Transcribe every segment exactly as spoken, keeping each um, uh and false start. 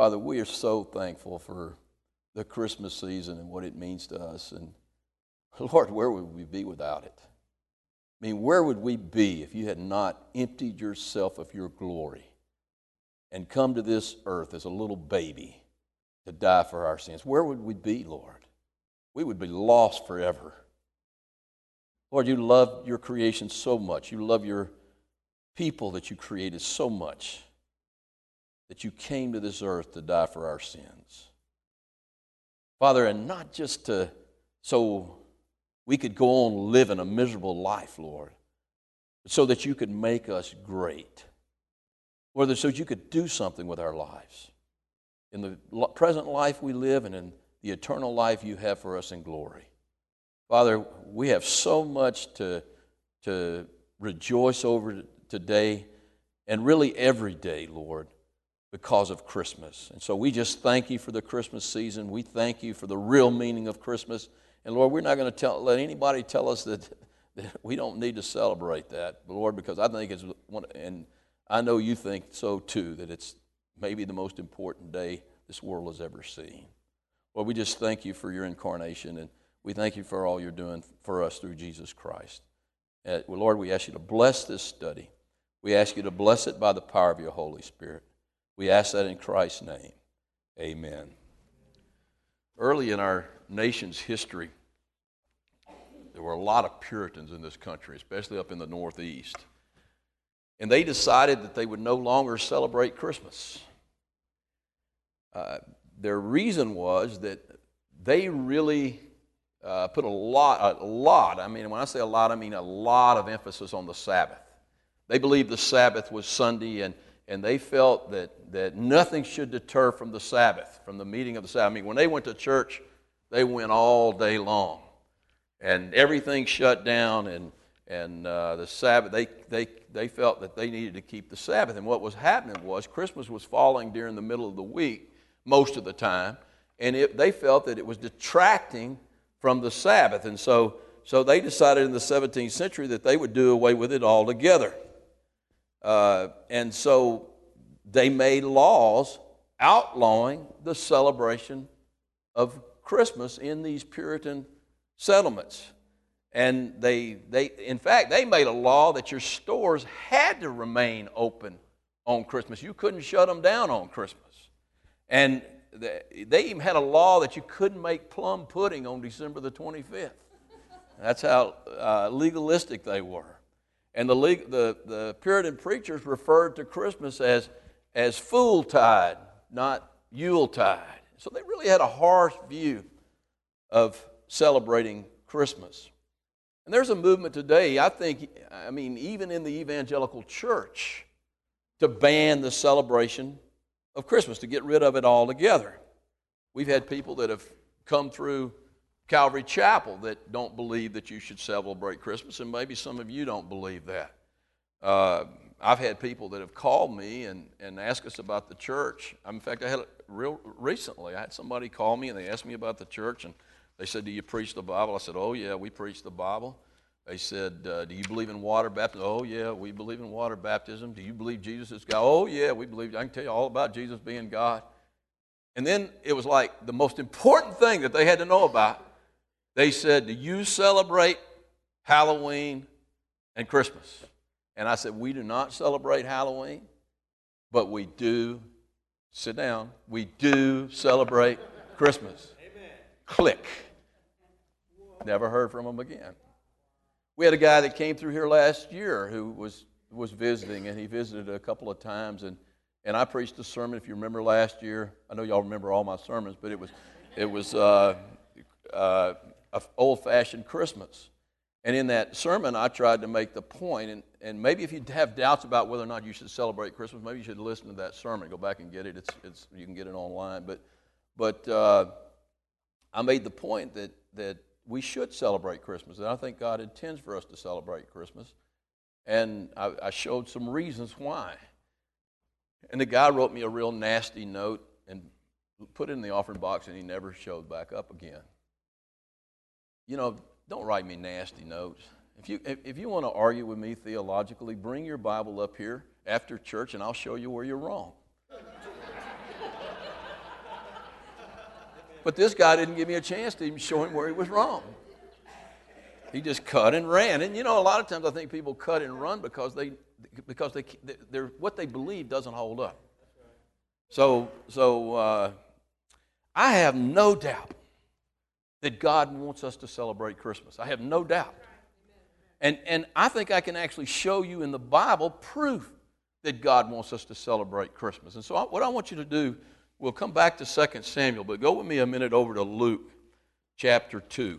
Father, we are so thankful for the Christmas season and what it means to us. And Lord, where would we be without it? I mean, where would we be if you had not emptied yourself of your glory and come to this earth as a little baby to die for our sins? Where would we be, Lord? We would be lost forever. Lord, you love your creation so much. You love your people that you created so much that you came to this earth to die for our sins. Father, and not just to so we could go on living a miserable life, Lord, but so that you could make us great. Lord, so that you could do something with our lives. In the present life we live and in the eternal life you have for us in glory. Father, we have so much to, to rejoice over today and really every day, Lord, because of Christmas. And so we just thank you for the Christmas season. We thank you for the real meaning of Christmas. And Lord, we're not going to tell, let anybody tell us that, that we don't need to celebrate that, Lord, because I think it's one, and I know you think so too, that it's maybe the most important day this world has ever seen. Lord, we just thank you for your incarnation, and we thank you for all you're doing for us through Jesus Christ. Uh, well, Lord, we ask you to bless this study. We ask you to bless it by the power of your Holy Spirit. We ask that in Christ's name. Amen. Early in our nation's history, there were a lot of Puritans in this country, especially up in the Northeast. And they decided that they would no longer celebrate Christmas. Uh, their reason was that they really uh, put a lot, a lot, I mean, when I say a lot, I mean a lot of emphasis on the Sabbath. They believed the Sabbath was Sunday, and And they felt that, that nothing should deter from the Sabbath, from the meeting of the Sabbath. I mean, when they went to church, they went all day long. And everything shut down, and, and uh, the Sabbath, they, they, they felt that they needed to keep the Sabbath. And what was happening was Christmas was falling during the middle of the week most of the time, and it, they felt that it was detracting from the Sabbath. And so, so they decided in the seventeenth century that they would do away with it altogether. Uh, and so they made laws outlawing the celebration of Christmas in these Puritan settlements. And they, they, in fact, they made a law that your stores had to remain open on Christmas. You couldn't shut them down on Christmas. And they even had a law that you couldn't make plum pudding on December the twenty-fifth. That's how uh, legalistic they were. And the, the, the Puritan preachers referred to Christmas as, as Fool-tide, not Yule-tide. So they really had a harsh view of celebrating Christmas. And there's a movement today, I think, I mean, even in the evangelical church, to ban the celebration of Christmas, to get rid of it altogether. We've had people that have come through Calvary Chapel that don't believe that you should celebrate Christmas, and maybe some of you don't believe that. Uh, I've had people that have called me and, and asked us about the church. In fact, I had it real recently. I had somebody call me and they asked me about the church, and they said, "Do you preach the Bible?" I said, "Oh yeah, we preach the Bible." They said, uh, "Do you believe in water baptism?" "Oh yeah, we believe in water baptism." "Do you believe Jesus is God?" "Oh yeah, we believe. I can tell you all about Jesus being God." And then it was like the most important thing that they had to know about. They said, "Do you celebrate Halloween and Christmas?" And I said, "We do not celebrate Halloween, but we do," sit down, "we do celebrate Christmas." Amen. Click. Never heard from them again. We had a guy that came through here last year who was, was visiting, and he visited a couple of times, and, and I preached a sermon, if you remember last year. I know y'all remember all my sermons, but it was, it was uh, uh, an old-fashioned Christmas. And in that sermon, I tried to make the point, and, and maybe if you have doubts about whether or not you should celebrate Christmas, maybe you should listen to that sermon. Go back and get it. It's, it's, you can get it online. But, but uh, I made the point that, that we should celebrate Christmas, and I think God intends for us to celebrate Christmas. And I, I showed some reasons why. And the guy wrote me a real nasty note and put it in the offering box, and he never showed back up again. You know, don't write me nasty notes. If you if, if you want to argue with me theologically, bring your Bible up here after church, and I'll show you where you're wrong. But this guy didn't give me a chance to even show him where he was wrong. He just cut and ran. And you know, a lot of times I think people cut and run because they because they they're, what they believe doesn't hold up. So so uh, I have no doubt that God wants us to celebrate Christmas. I have no doubt. And and I think I can actually show you in the Bible proof that God wants us to celebrate Christmas. And so I, what I want you to do, we'll come back to Second Samuel, but go with me a minute over to Luke chapter two.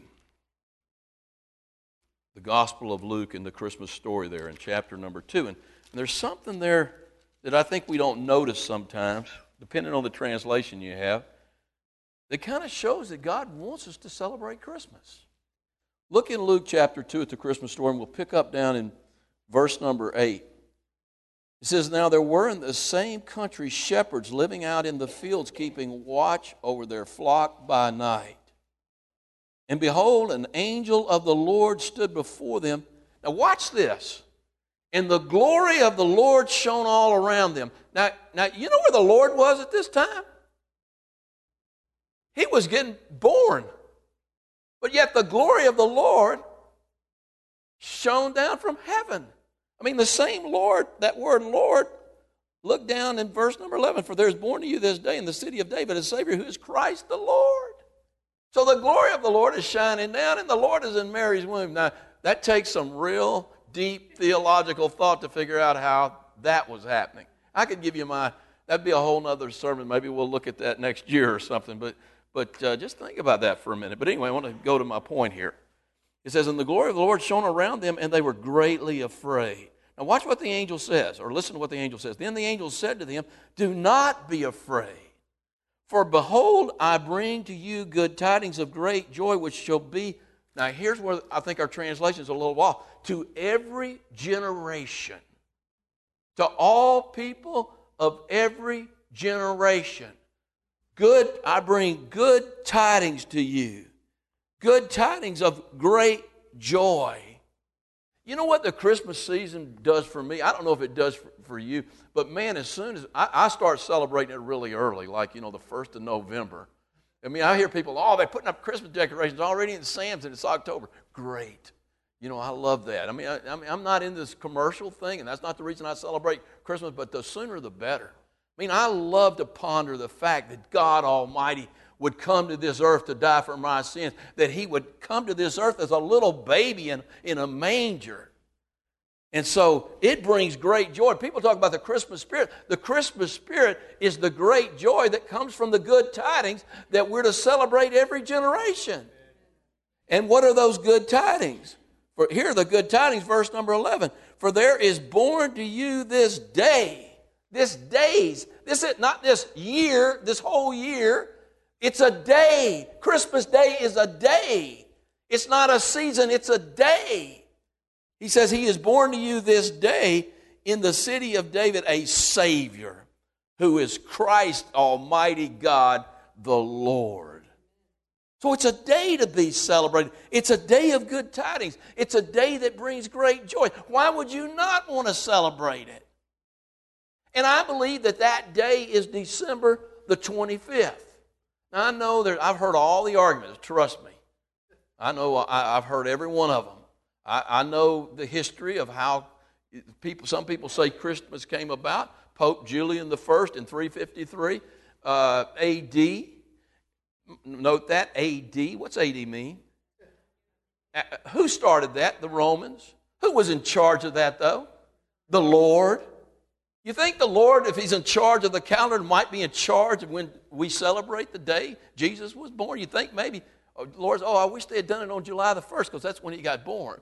The Gospel of Luke and the Christmas story there in chapter number two. And, and there's something there that I think we don't notice sometimes, depending on the translation you have, that kind of shows that God wants us to celebrate Christmas. Look in Luke chapter two at the Christmas story, and we'll pick up down in verse number eight. It says, "Now there were in the same country shepherds living out in the fields, keeping watch over their flock by night. And behold, an angel of the Lord stood before them." Now watch this. "And the glory of the Lord shone all around them." Now, now you know where the Lord was at this time? He was getting born. But yet the glory of the Lord shone down from heaven. I mean, the same Lord, that word Lord, look down in verse number eleven. "For there is born to you this day in the city of David a Savior who is Christ the Lord." So the glory of the Lord is shining down, and the Lord is in Mary's womb. Now, that takes some real deep theological thought to figure out how that was happening. I could give you my, that'd be a whole other sermon. Maybe we'll look at that next year or something. But, but uh, just think about that for a minute. But anyway, I want to go to my point here. It says, "And the glory of the Lord shone around them, and they were greatly afraid." Now watch what the angel says, or listen to what the angel says. "Then the angel said to them, 'Do not be afraid. For behold, I bring to you good tidings of great joy, which shall be,'" now here's where I think our translation is a little off, "to every generation, to all people of every generation. Good, I bring good tidings to you, good tidings of great joy." You know what the Christmas season does for me? I don't know if it does for, for you, but man, as soon as I, I start celebrating it really early, like, you know, the first of November. I mean, I hear people, oh, they're putting up Christmas decorations already in Sam's and it's October. Great. You know, I love that. I mean, I, I mean, I'm not in this commercial thing, and that's not the reason I celebrate Christmas, but the sooner the better. I mean, I love to ponder the fact that God Almighty would come to this earth to die for my sins, that He would come to this earth as a little baby in, in a manger. And so it brings great joy. People talk about the Christmas spirit. The Christmas spirit is the great joy that comes from the good tidings that we're to celebrate every generation. And what are those good tidings? For here are the good tidings, verse number eleven. "For there is born to you this day," this days, this is not this year, this whole year. It's a day. Christmas Day is a day. It's not a season, it's a day. He says, "He is born to you this day in the city of David a Savior, who is Christ Almighty God the Lord." So it's a day to be celebrated. It's a day of good tidings. It's a day that brings great joy. Why would you not want to celebrate it? And I believe that that day is December the twenty-fifth. Now, I know that I've heard all the arguments, trust me. I know I, I've heard every one of them. I, I know the history of how people. Some people say Christmas came about. Pope Julian the First in three fifty-three uh, A D. Note that, A D. What's A D mean? Uh, who started that? The Romans. Who was in charge of that, though? The Lord. You think the Lord, if He's in charge of the calendar, might be in charge of when we celebrate the day Jesus was born? You think maybe, oh, the Lord's, oh, I wish they had done it on July the first because that's when He got born.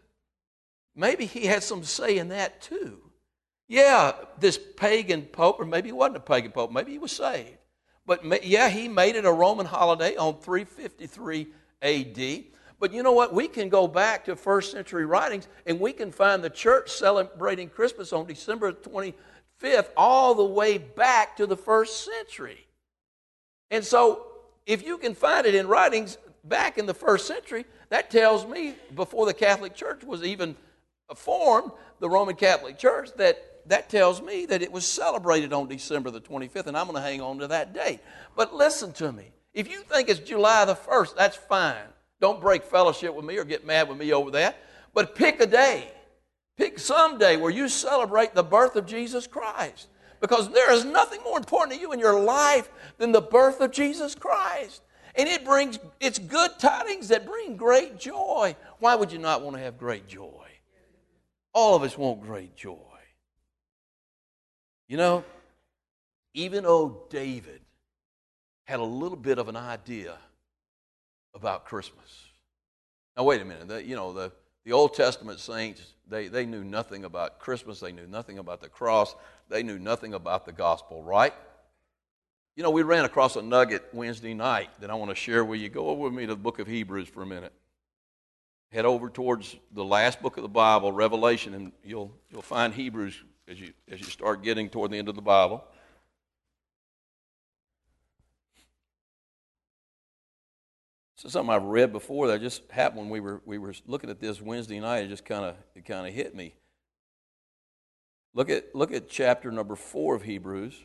Maybe He had some say in that too. Yeah, this pagan pope, or maybe he wasn't a pagan pope, maybe he was saved. But yeah, he made it a Roman holiday on three fifty-three A D. But you know what? We can go back to first century writings and we can find the church celebrating Christmas on December twenty-fifth all the way back to the first century. And so if you can find it in writings back in the first century, that tells me before the Catholic Church was even formed, the Roman Catholic Church, that that tells me that it was celebrated on December the twenty-fifth, and I'm going to hang on to that date. But listen to me. If you think it's July the first, that's fine. Don't break fellowship with me or get mad with me over that. But pick a day. Pick some day where you celebrate the birth of Jesus Christ. Because there is nothing more important to you in your life than the birth of Jesus Christ. And it brings, it's good tidings that bring great joy. Why would you not want to have great joy? All of us want great joy. You know, even old David had a little bit of an idea about Christmas. Now, wait a minute. The, you know, the, the Old Testament saints, they, they knew nothing about Christmas. They knew nothing about the cross. They knew nothing about the gospel, right? You know, we ran across a nugget Wednesday night that I want to share with you. Go over with me to the book of Hebrews for a minute. Head over towards the last book of the Bible, Revelation, and you'll you'll find Hebrews as you as you start getting toward the end of the Bible. This is something I've read before that just happened when we were we were looking at this Wednesday night. It just kind of it kind of hit me. Look at look at chapter number four of Hebrews.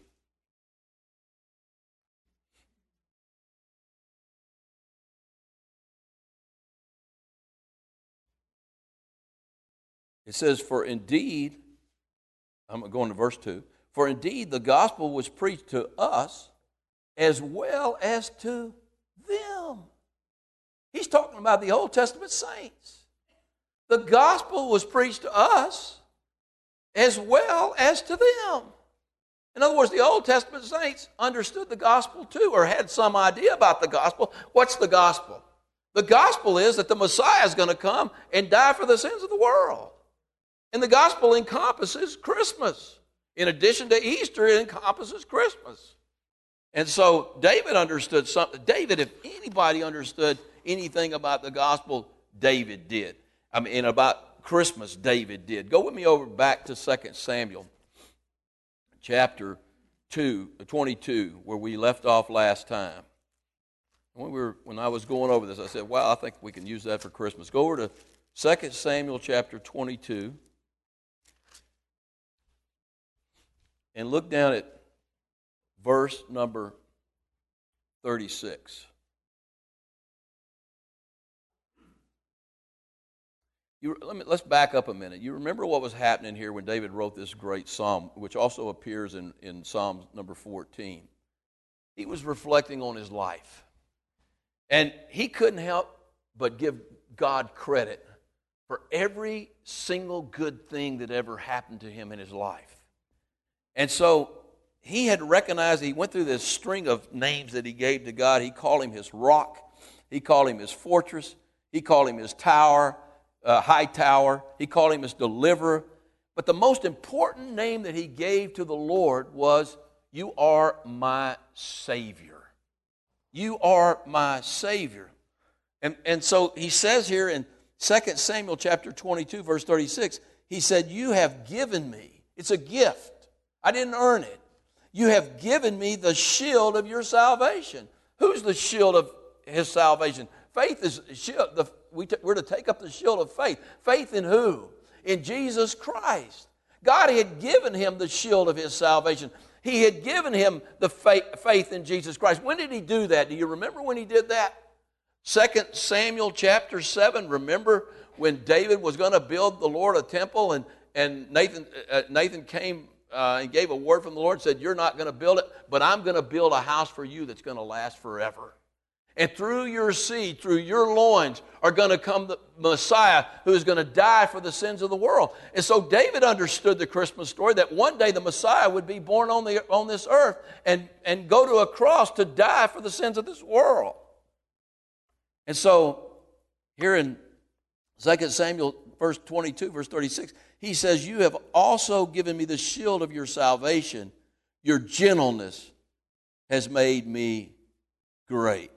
It says, for indeed, I'm going to verse two, for indeed the gospel was preached to us as well as to them. He's talking about the Old Testament saints. The gospel was preached to us as well as to them. In other words, the Old Testament saints understood the gospel too, or had some idea about the gospel. What's the gospel? The gospel is that the Messiah is going to come and die for the sins of the world. And the gospel encompasses Christmas. In addition to Easter, it encompasses Christmas. And so David understood something. David, if anybody understood anything about the gospel, David did. I mean, and about Christmas, David did. Go with me over back to Second Samuel, chapter two, twenty-two, where we left off last time. When, we were, when I was going over this, I said, wow, I think we can use that for Christmas. Go over to Second Samuel, chapter twenty-two. And look down at verse number thirty-six. You, let me, let's back up a minute. You remember what was happening here when David wrote this great psalm, which also appears in, in Psalm number fourteen. He was reflecting on his life. And he couldn't help but give God credit for every single good thing that ever happened to him in his life. And so he had recognized, he went through this string of names that he gave to God. He called him his rock. He called him his fortress. He called him his tower, uh, high tower. He called him his deliverer. But the most important name that he gave to the Lord was, you are my Savior. You are my Savior. And, and so he says here in Second Samuel chapter twenty-two, verse thirty-six, he said, you have given me, it's a gift. I didn't earn it. You have given me the shield of your salvation. Who's the shield of his salvation? Faith is shield. The, we t- we're to take up the shield of faith. Faith in who? In Jesus Christ. God had given him the shield of his salvation. He had given him the faith, faith in Jesus Christ. When did he do that? Do you remember when he did that? Second Samuel chapter seven. Remember when David was going to build the Lord a temple, and, and Nathan, uh, Nathan came Uh, and gave a word from the Lord, said, you're not going to build it, but I'm going to build a house for you that's going to last forever. And through your seed, through your loins, are going to come the Messiah who is going to die for the sins of the world. And so David understood the Christmas story, that one day the Messiah would be born on, the, on this earth and, and go to a cross to die for the sins of this world. And so here in Second Samuel verse twenty-two, verse thirty-six, he says, you have also given me the shield of your salvation. Your gentleness has made me great.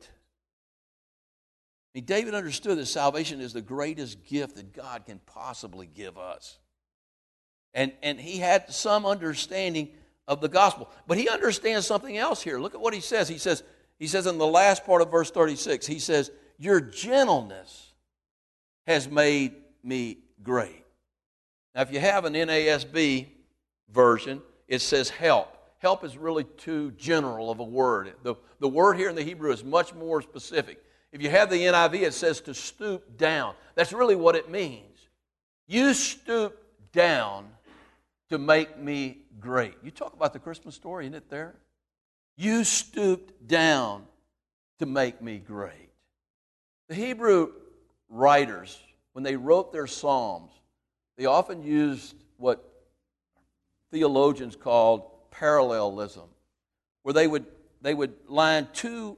I mean, David understood that salvation is the greatest gift that God can possibly give us. And, and he had some understanding of the gospel. But he understands something else here. Look at what he says. He says, he says in the last part of verse thirty-six, he says, your gentleness has made me great. Now, if you have an N A S B version, it says help. help is really too general of a word. The, the word here in the Hebrew is much more specific. If you have the N I V, it says to stoop down. That's really what it means. You stoop down to make me great. You talk about the Christmas story, isn't it there? You stooped down to make me great. The Hebrew writers, when they wrote their psalms, they often used what theologians called parallelism, where they would they would line two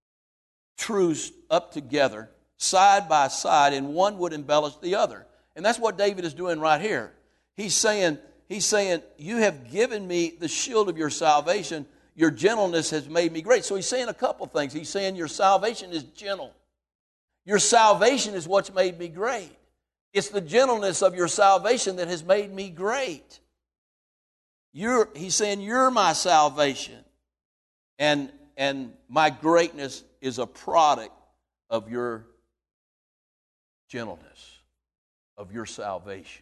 truths up together, side by side, and one would embellish the other. And that's what David is doing right here. He's saying, he's saying, you have given me the shield of your salvation. Your gentleness has made me great. So he's saying a couple things. He's saying your salvation is gentle. Your salvation is what's made me great. It's the gentleness of your salvation that has made me great. You're, he's saying, you're my salvation. And, and my greatness is a product of your gentleness, of your salvation.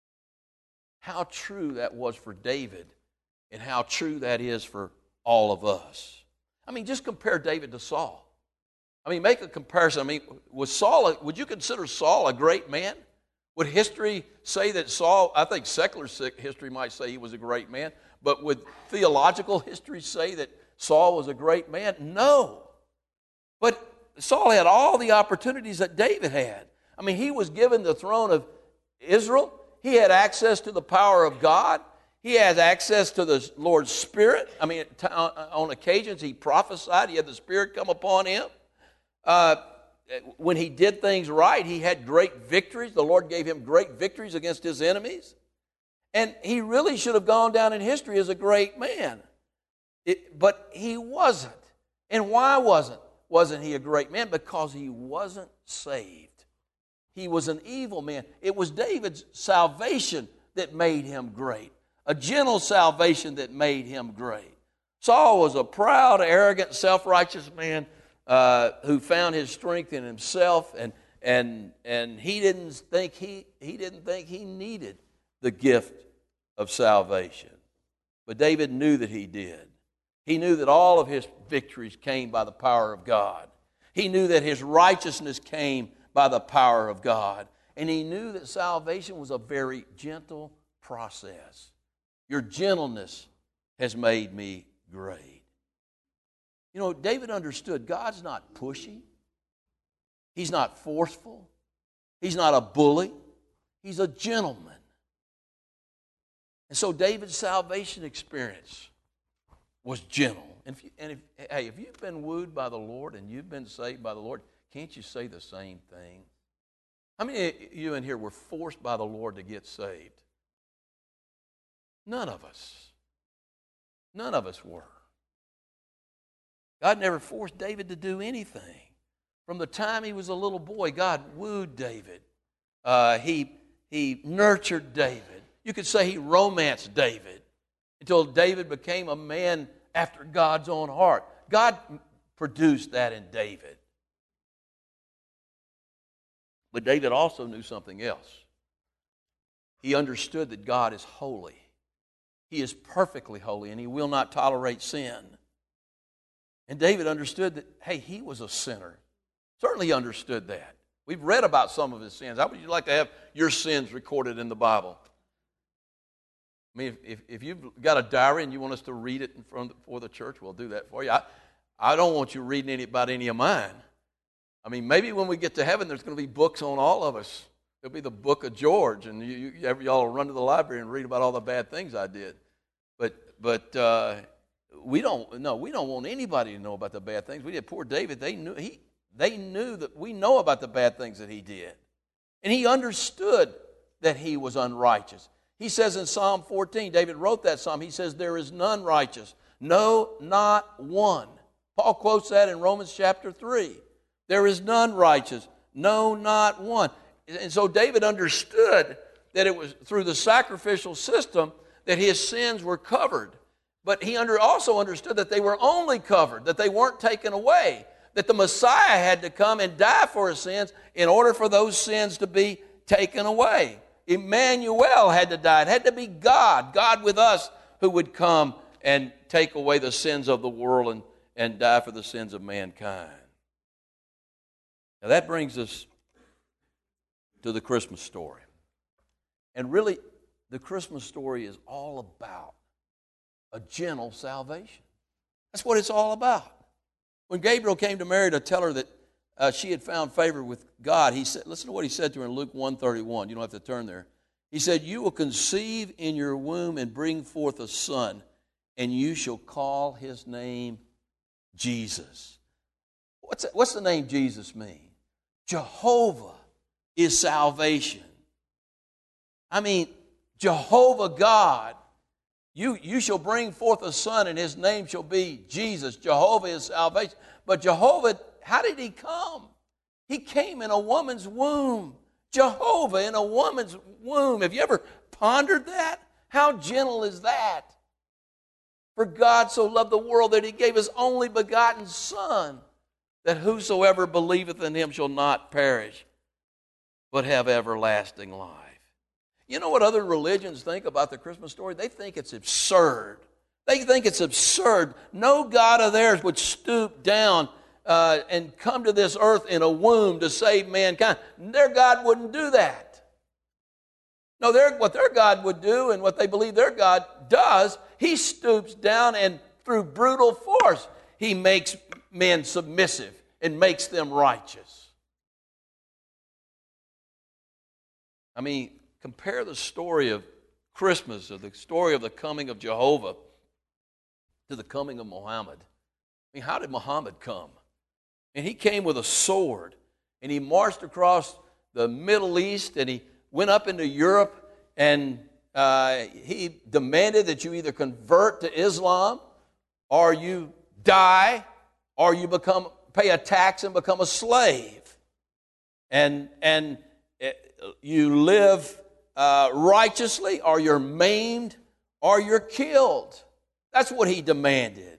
How true that was for David, and how true that is for all of us. I mean, just compare David to Saul. I mean, make a comparison. I mean, was Saul, a, would you consider Saul a great man? Would history say that Saul, I think secular history might say he was a great man, but would theological history say that Saul was a great man? No. But Saul had all the opportunities that David had. I mean, he was given the throne of Israel. He had access to the power of God. He has access to the Lord's Spirit. I mean, on occasions he prophesied. He had the Spirit come upon him. Uh, when he did things right, he had great victories. The Lord gave him great victories against his enemies. And he really should have gone down in history as a great man. It, but he wasn't. And why wasn't? Wasn't he a great man? Because he wasn't saved. He was an evil man. It was David's salvation that made him great. A gentle salvation that made him great. Saul was a proud, arrogant, self-righteous man uh, who found his strength in himself, and and and he didn't think he he didn't think he needed the gift of salvation. But David knew that he did. He knew that all of his victories came by the power of God. He knew that his righteousness came by the power of God. And he knew that salvation was a very gentle process. Your gentleness has made me great. You know, David understood God's not pushy. He's not forceful. He's not a bully. He's a gentleman. And so David's salvation experience was gentle. And, if you, and if, hey, if you've been wooed by the Lord and you've been saved by the Lord, can't you say the same thing? How many of you in here were forced by the Lord to get saved? None of us. None of us were. God never forced David to do anything. From the time he was a little boy, God wooed David. Uh, he, he nurtured David. You could say he romanced David until David became a man after God's own heart. God produced that in David. But David also knew something else. He understood that God is holy. He is perfectly holy, and he will not tolerate sin. And David understood that, hey, he was a sinner. Certainly he understood that. We've read about some of his sins. How would you like to have your sins recorded in the Bible? I mean, if, if you've got a diary and you want us to read it in front for the church, we'll do that for you. I, I don't want you reading any about any of mine. I mean, maybe when we get to heaven, there's going to be books on all of us. There'll be the book of George, and you, you, y'all will run to the library and read about all the bad things I did. But but uh, we don't no, we don't want anybody to know about the bad things we did. Poor David, they knew he they knew that we know about the bad things that he did, and he understood that he was unrighteous. He says in Psalm fourteen, David wrote that psalm. He says, "There is none righteous, no, not one." Paul quotes that in Romans chapter three. There is none righteous, no, not one. And so David understood that it was through the sacrificial system that his sins were covered. But he under, also understood that they were only covered, that they weren't taken away, that the Messiah had to come and die for his sins in order for those sins to be taken away. Emmanuel had to die. It had to be God, God with us, who would come and take away the sins of the world and, and die for the sins of mankind. Now that brings us to the Christmas story. And really, the Christmas story is all about a gentle salvation. That's what it's all about. When Gabriel came to Mary to tell her that uh, she had found favor with God, he said, listen to what he said to her in Luke one thirty-one. You don't have to turn there. He said, you will conceive in your womb and bring forth a son, and you shall call his name Jesus. What's, what's the name Jesus mean? Jehovah is salvation. I mean, Jehovah God. You, you shall bring forth a son, and his name shall be Jesus. Jehovah is salvation. But Jehovah, how did he come? He came in a woman's womb. Jehovah in a woman's womb. Have you ever pondered that? How gentle is that? For God so loved the world that he gave his only begotten Son, that whosoever believeth in him shall not perish, but have everlasting life. You know what other religions think about the Christmas story? They think it's absurd. They think it's absurd. No God of theirs would stoop down uh, and come to this earth in a womb to save mankind. Their God wouldn't do that. No, their, what their God would do and what they believe their God does, he stoops down and through brutal force, he makes men submissive and makes them righteous. I mean, compare the story of Christmas, or the story of the coming of Jehovah, to the coming of Muhammad. I mean, how did Muhammad come? And he came with a sword, and he marched across the Middle East, and he went up into Europe, and uh, he demanded that you either convert to Islam, or you die, or you become pay a tax and become a slave. And, and you live Uh, righteously, or you're maimed, or you're killed. That's what he demanded.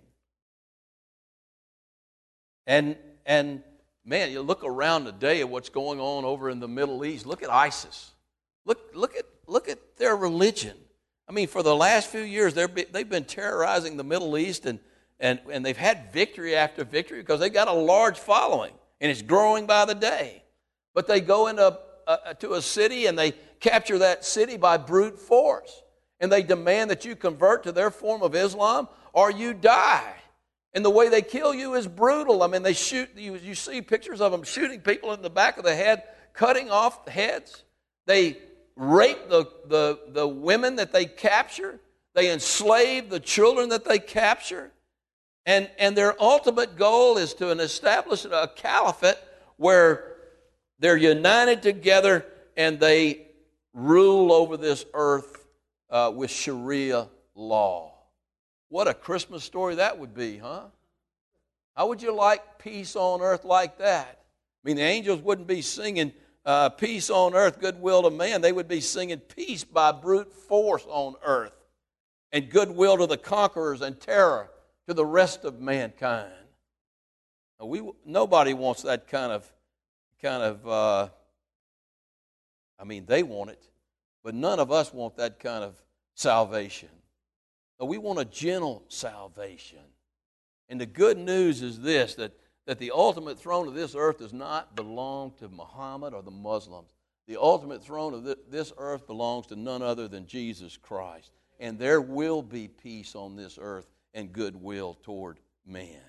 And, and man, you look around today at what's going on over in the Middle East. Look at ISIS. Look, look at, look at their religion. I mean, for the last few years, be, they've been terrorizing the Middle East, and, and, and they've had victory after victory because they've got a large following, and it's growing by the day. But they go into uh, to a city, and they capture that city by brute force. And they demand that you convert to their form of Islam or you die. And the way they kill you is brutal. I mean, they shoot, you, you see pictures of them shooting people in the back of the head, cutting off heads. They rape the, the, the women that they capture. They enslave the children that they capture. And, and their ultimate goal is to establish a caliphate where they're united together and they rule over this earth uh, with Sharia law. What a Christmas story that would be, huh? How would you like peace on earth like that? I mean, the angels wouldn't be singing uh, peace on earth, goodwill to man. They would be singing peace by brute force on earth, and goodwill to the conquerors and terror to the rest of mankind. Now, we nobody wants that kind of kind of. Uh, I mean, they want it, but none of us want that kind of salvation. No, we want a gentle salvation. And the good news is this, that, that the ultimate throne of this earth does not belong to Muhammad or the Muslims. The ultimate throne of this earth belongs to none other than Jesus Christ. And there will be peace on this earth and goodwill toward man.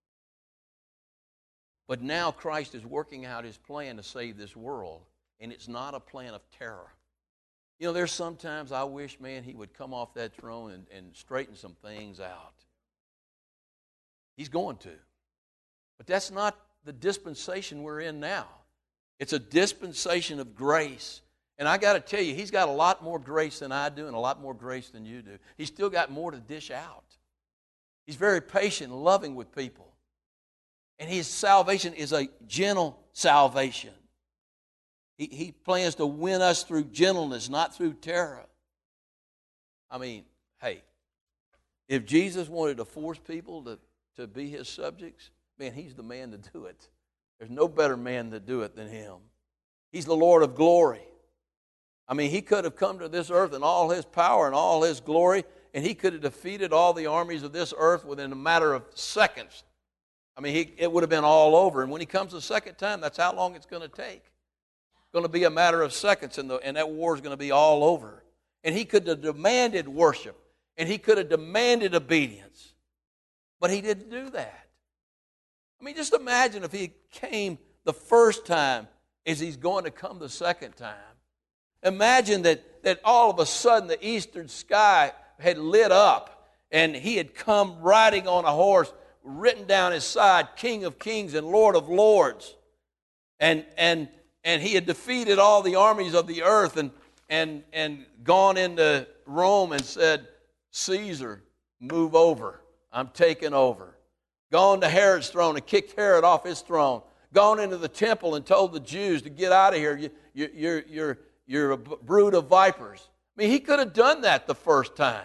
But now Christ is working out his plan to save this world. And it's not a plan of terror. You know, there's sometimes I wish, man, he would come off that throne and, and straighten some things out. He's going to. But that's not the dispensation we're in now. It's a dispensation of grace. And I got to tell you, he's got a lot more grace than I do and a lot more grace than you do. He's still got more to dish out. He's very patient and loving with people. And his salvation is a gentle salvation. He, he plans to win us through gentleness, not through terror. I mean, hey, if Jesus wanted to force people to, to be his subjects, man, he's the man to do it. There's no better man to do it than him. He's the Lord of glory. I mean, he could have come to this earth in all his power and all his glory, and he could have defeated all the armies of this earth within a matter of seconds. I mean, he, it would have been all over. And when he comes the second time, that's how long it's going to take. It's going to be a matter of seconds, and, the, and that war is going to be all over. And he could have demanded worship, and he could have demanded obedience. But he didn't do that. I mean, just imagine if he came the first time as he's going to come the second time. Imagine that, that all of a sudden the eastern sky had lit up, and he had come riding on a horse, written down his side, King of Kings and Lord of Lords. And and and he had defeated all the armies of the earth and and and gone into Rome and said, Caesar, move over. I'm taking over. Gone to Herod's throne and kicked Herod off his throne. Gone into the temple and told the Jews to get out of here. You, you, you're, you're, you're a brood of vipers. I mean, he could have done that the first time.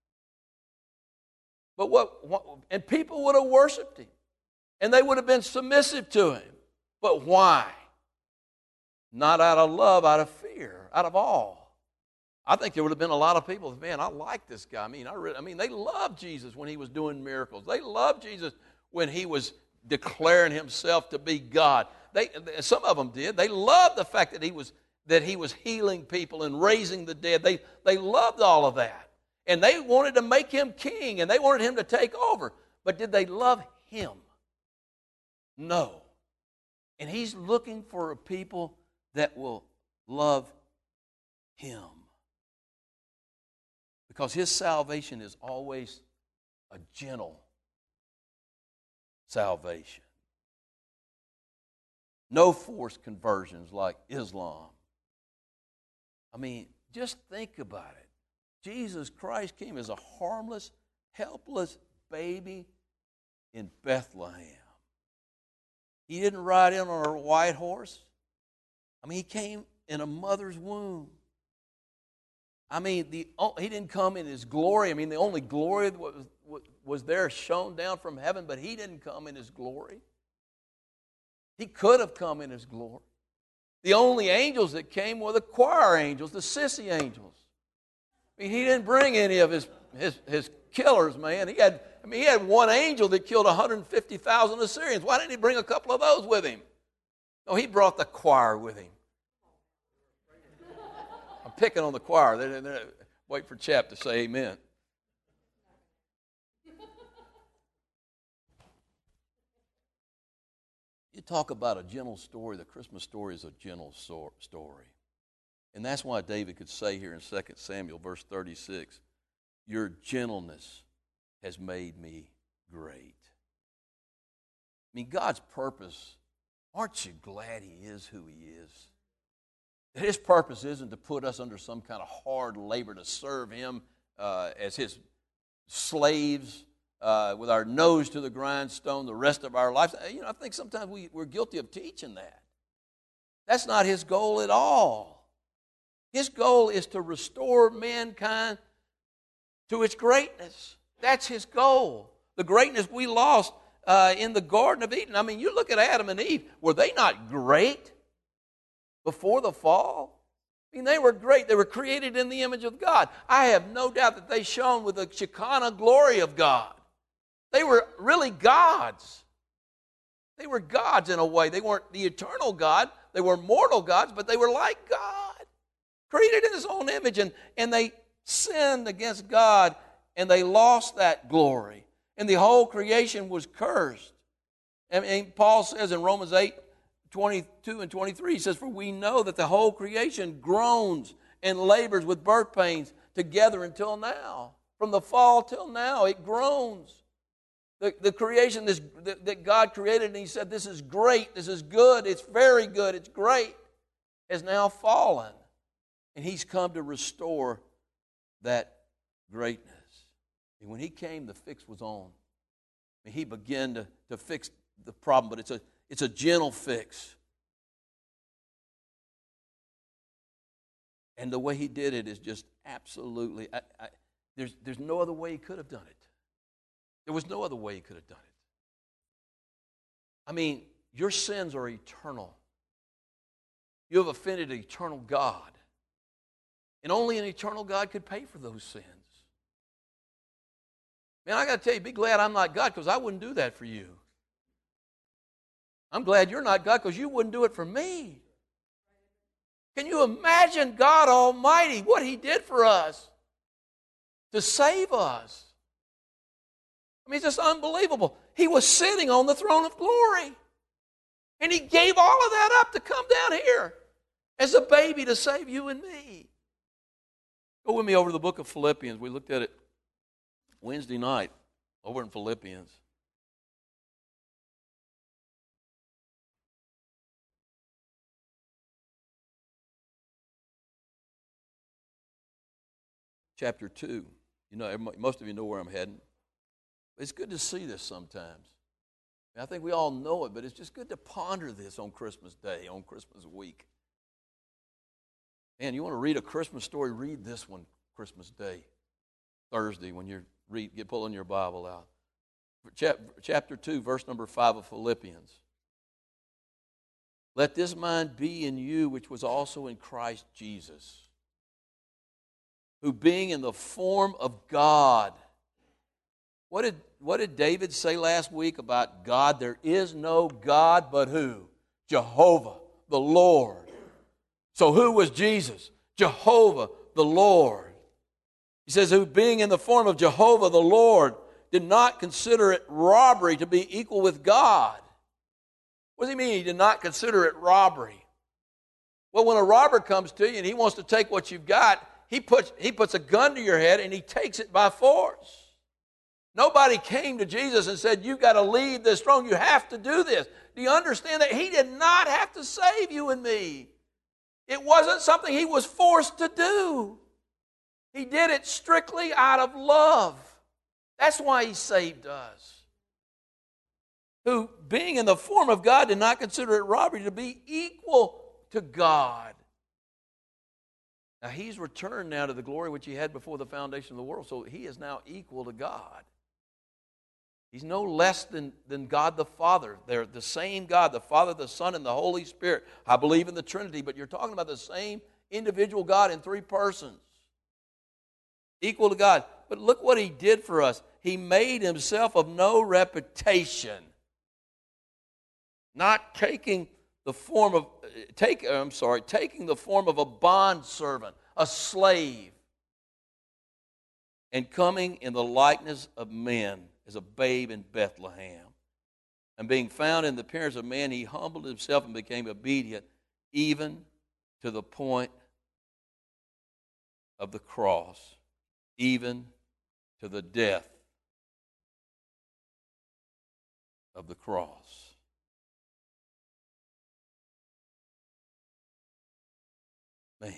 But what, what, and people would have worshiped him. And they would have been submissive to him. But why? Not out of love, out of fear, out of awe. I think there would have been a lot of people, man, I like this guy. I mean, I, really, I mean, they loved Jesus when he was doing miracles. They loved Jesus when he was declaring himself to be God. They, some of them did. They loved the fact that he was that he was healing people and raising the dead. They, they loved all of that. And they wanted to make him king, and they wanted him to take over. But did they love him? No. And he's looking for a people that will love him. Because his salvation is always a gentle salvation. No forced conversions like Islam. I mean, just think about it. Jesus Christ came as a harmless, helpless baby in Bethlehem. He didn't ride in on a white horse. I mean, he came in a mother's womb. I mean, the, he didn't come in his glory. I mean, the only glory that was, was there shone down from heaven, but he didn't come in his glory. He could have come in his glory. The only angels that came were the choir angels, the sissy angels. I mean, he didn't bring any of his, his, his killers, man. He had, I mean, he had one angel that killed one hundred fifty thousand Assyrians. Why didn't he bring a couple of those with him? No, he brought the choir with him. I'm picking on the choir. They're, they're, wait for Chap to say amen. You talk about a gentle story. The Christmas story is a gentle so- story. And that's why David could say here in Second Samuel, verse thirty-six, your gentleness has made me great. I mean, God's purpose, aren't you glad he is who he is? That his purpose isn't to put us under some kind of hard labor to serve him uh, as his slaves uh, with our nose to the grindstone the rest of our lives. You know, I think sometimes we, we're guilty of teaching that. That's not his goal at all. His goal is to restore mankind to its greatness. That's his goal. The greatness we lost uh, in the Garden of Eden. I mean, you look at Adam and Eve. Were they not great before the fall? I mean, they were great. They were created in the image of God. I have no doubt that they shone with the Shekinah glory of God. They were really gods. They were gods in a way. They weren't the eternal God. They were mortal gods, but they were like God. Created in his own image, and, and they sinned against God, and they lost that glory. And the whole creation was cursed. And, and Paul says in Romans eight, twenty-two and twenty-three, he says, for we know that the whole creation groans and labors with birth pains together until now. From the fall till now, it groans. The, the creation this, that, that God created, and he said, this is great, this is good, it's very good, it's great, has now fallen. And he's come to restore that greatness. And when he came, the fix was on. And he began to, to fix the problem, but it's a, it's a gentle fix. And the way he did it is just absolutely, I, I, there's, there's no other way he could have done it. There was no other way he could have done it. I mean, your sins are eternal. You have offended an eternal God. And only an eternal God could pay for those sins. Man, I got to tell you, be glad I'm not God, because I wouldn't do that for you. I'm glad you're not God, because you wouldn't do it for me. Can you imagine God Almighty, what He did for us to save us? I mean, it's just unbelievable. He was sitting on the throne of glory, and He gave all of that up to come down here as a baby to save you and me. Go with me over to the book of Philippians. We looked at it Wednesday night over in Philippians. Chapter two. You know, most of you know where I'm heading. It's good to see this sometimes. I think we all know it, but it's just good to ponder this on Christmas Day, on Christmas week. Man, you want to read a Christmas story, read this one Christmas Day, Thursday, when you read, get pulling your Bible out. Chapter two, verse number five of Philippians. Let this mind be in you, which was also in Christ Jesus, who being in the form of God. What did, what did David say last week about God? There is no God but who? Jehovah, the Lord. So who was Jesus? Jehovah, the Lord. He says, who being in the form of Jehovah, the Lord, did not consider it robbery to be equal with God. What does he mean he did not consider it robbery? Well, when a robber comes to you and he wants to take what you've got, He puts, he puts a gun to your head and he takes it by force. Nobody came to Jesus and said, you've got to leave this throne. You have to do this. Do you understand that He did not have to save you and me? It wasn't something He was forced to do. He did it strictly out of love. That's why He saved us. Who, being in the form of God, did not consider it robbery to be equal to God. Now, He's returned now to the glory which He had before the foundation of the world, so He is now equal to God. He's no less than, than God the Father. They're the same God, the Father, the Son, and the Holy Spirit. I believe in the Trinity, but you're talking about the same individual God in three persons. Equal to God. But look what He did for us. He made Himself of no reputation. Not taking the form of, take, I'm sorry, taking the form of a bondservant, a slave, and coming in the likeness of men as a babe in Bethlehem. And being found in the appearance of man, He humbled Himself and became obedient even to the point of the cross, even to the death of the cross. Man,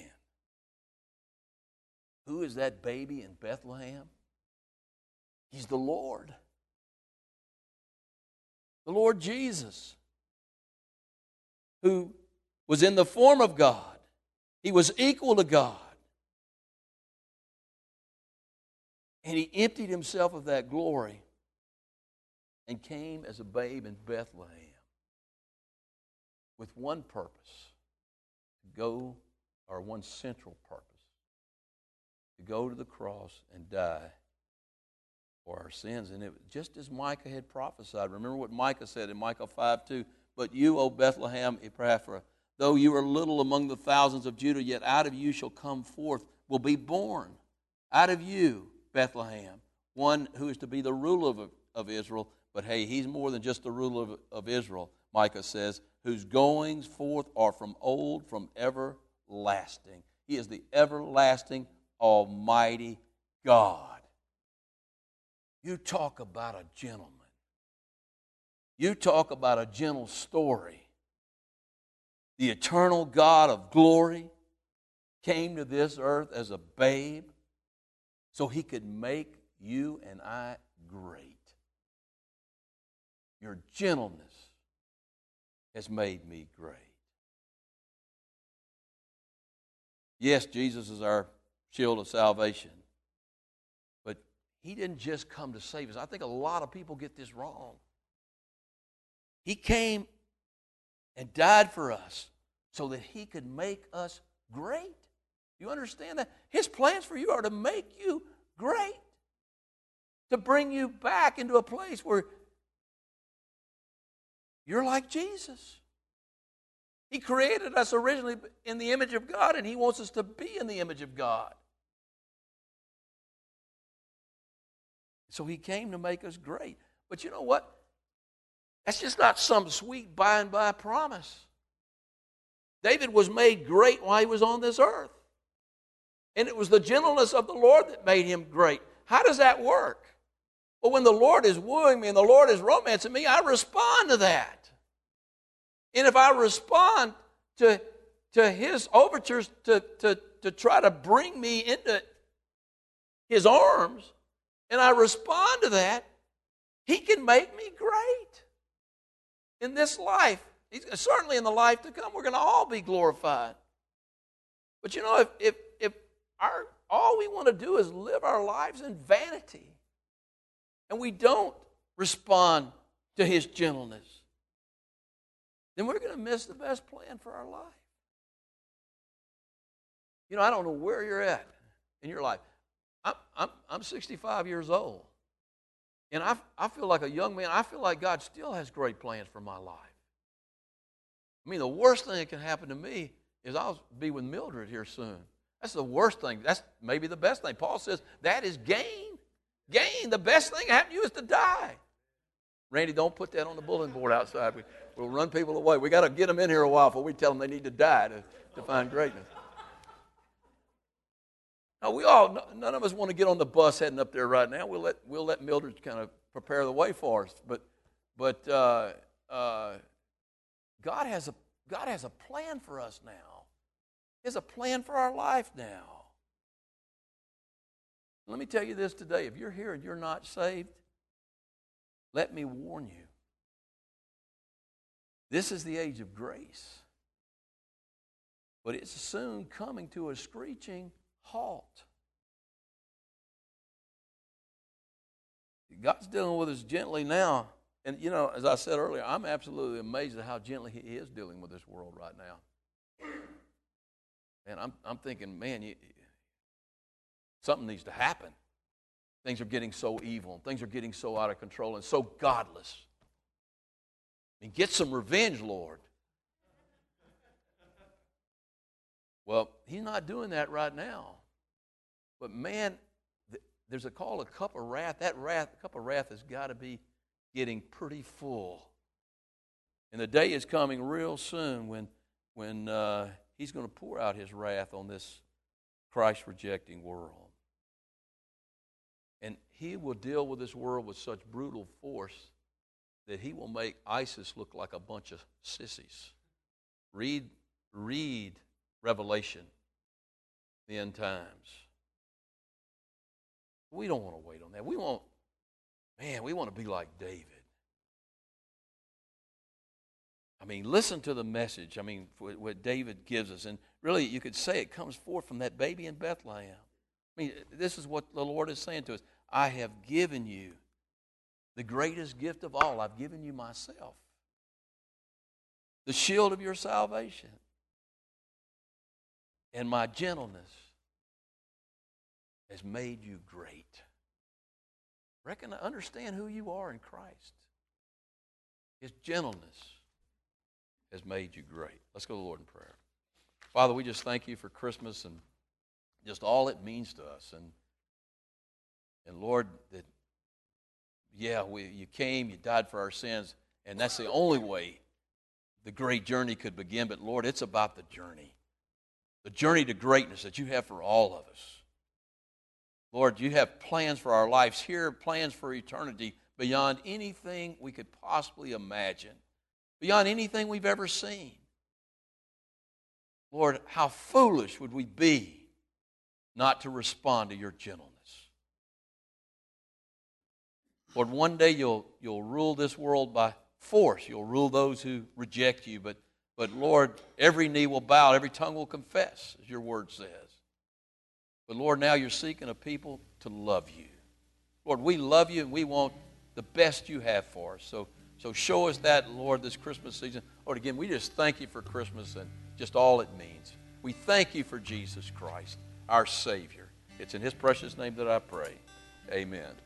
who is that baby in Bethlehem? He's the Lord. The Lord Jesus, who was in the form of God. He was equal to God. And He emptied Himself of that glory and came as a babe in Bethlehem with one purpose, to go, or one central purpose, to go to the cross and die for our sins. And it just as Micah had prophesied. Remember what Micah said in Micah five two, but you, O Bethlehem Ephrathah, though you are little among the thousands of Judah, yet out of you shall come forth, will be born, out of you, Bethlehem, one who is to be the ruler of, of Israel. But hey, He's more than just the ruler of, of Israel, Micah says, whose goings forth are from old, from everlasting. He is the everlasting, almighty God. You talk about a gentleman. You talk about a gentle story. The eternal God of glory came to this earth as a babe so He could make you and I great. Your gentleness has made me great. Yes, Jesus is our shield of salvation. But He didn't just come to save us. I think a lot of people get this wrong. He came and died for us so that He could make us great. You understand that? His plans for you are to make you great. to bring you back into a place where you're like Jesus. He created us originally in the image of God, and He wants us to be in the image of God. So He came to make us great. But you know what? That's just not some sweet by and by promise. David was made great while he was on this earth. And it was the gentleness of the Lord that made him great. How does that work? Well, when the Lord is wooing me and the Lord is romancing me, I respond to that. And if I respond to, to His overtures to, to, to try to bring me into His arms, and I respond to that, He can make me great in this life. He's, certainly in the life to come, we're going to all be glorified. But you know, if, if, if our, all we want to do is live our lives in vanity, and we don't respond to His gentleness, then we're going to miss the best plan for our life. You know, I don't know where you're at in your life. I'm, I'm, I'm sixty-five years old, and I, I feel like a young man. I feel like God still has great plans for my life. I mean, the worst thing that can happen to me is I'll be with Mildred here soon. That's the worst thing. That's maybe the best thing. Paul says that is gain. Gain. The best thing that happened to you is to die. Randy, don't put that on the bulletin board outside. We, we'll run people away. We got to get them in here a while before we tell them they need to die to, to find greatness. Now, we all, none of us want to get on the bus heading up there right now. We'll let, we'll let Mildred kind of prepare the way for us. But, but uh, uh, God has a God has a plan for us now. He has a plan for our life now. Let me tell you this today. If you're here and you're not saved, let me warn you. This is the age of grace. But it's soon coming to a screeching halt. God's dealing with us gently now. And, you know, as I said earlier, I'm absolutely amazed at how gently He is dealing with this world right now. And I'm, I'm thinking, man, you, something needs to happen. Things are getting so evil, and things are getting so out of control and so godless. I mean, get some revenge, Lord. Well, He's not doing that right now. But, man, th- there's a call, a cup of wrath. That wrath, cup of wrath has got to be getting pretty full. And the day is coming real soon when, when uh, He's going to pour out His wrath on this Christ-rejecting world. And He will deal with this world with such brutal force that He will make ISIS look like a bunch of sissies. Read, read Revelation, the end times. We don't want to wait on that. We want, man, we want to be like David. I mean, listen to the message, I mean, what David gives us. And really, you could say it comes forth from that baby in Bethlehem. I mean, this is what the Lord is saying to us. I have given you the greatest gift of all. I've given you myself. The shield of your salvation. And my gentleness has made you great. Reckon, understand who you are in Christ. His gentleness has made you great. Let's go to the Lord in prayer. Father, we just thank you for Christmas and just all it means to us. And, and Lord, that, yeah, we, you came, you died for our sins, and that's the only way the great journey could begin. But Lord, it's about the journey. The journey to greatness that you have for all of us. Lord, you have plans for our lives here, plans for eternity beyond anything we could possibly imagine, beyond anything we've ever seen. Lord, how foolish would we be not to respond to your gentleness? Lord, one day you'll, you'll rule this world by force. You'll rule those who reject you. But, but Lord, every knee will bow, every tongue will confess, as your word says. But Lord, now you're seeking a people to love you. Lord, we love you and we want the best you have for us. So, so show us that, Lord, this Christmas season. Lord, again, we just thank you for Christmas and just all it means. We thank you for Jesus Christ, our Savior. It's in His precious name that I pray. Amen.